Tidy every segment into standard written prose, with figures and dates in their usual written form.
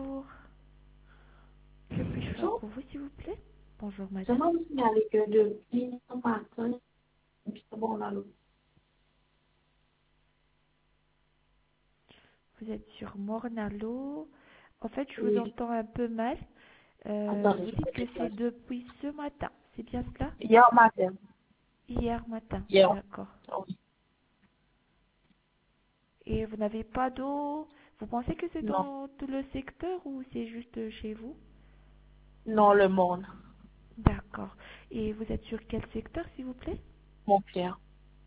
bonjour. Que puis-je faire Bonjour. pour vous, s'il vous plaît? Bonjour, Je madame. m'en signaler que depuis ce matin, bon, là, Vous êtes sur Mornalo. En fait, je vous oui, entends un peu mal. attendez, Vous je me dites que c'est déplace. depuis ce matin. C'est bien cela? Hier matin, Hier matin. hier, D'accord. oui. Et vous n'avez pas d'eau? Vous pensez que c'est Non, dans tout le secteur ou c'est juste chez vous? non, le monde, D'accord. Et vous êtes sur quel secteur, s'il vous plaît? mon Pierre.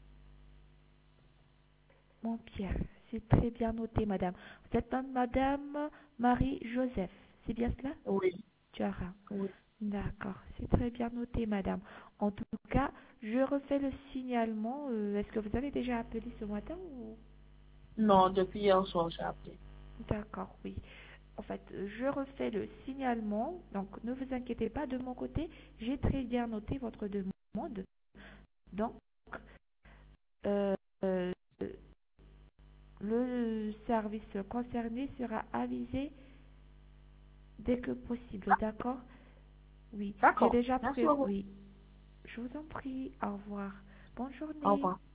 Mon Pierre. C'est très bien noté, madame. Vous êtes madame Marie-Joseph. C'est bien cela? Oui, Tu as. oui. D'accord, c'est très bien noté, madame. En tout cas, je refais le signalement. Est-ce que vous avez déjà appelé ce matin ou... Non, depuis hier soir, j'ai appelé. D'accord, oui. En fait, je refais le signalement. Donc, ne vous inquiétez pas, de mon côté, j'ai très bien noté votre demande. Donc, euh, euh, le service concerné sera avisé dès que possible. D'accord? Oui, j'ai D'accord, déjà merci prévu. beaucoup. Oui, je vous en prie. Au revoir. Bonne Au journée. revoir.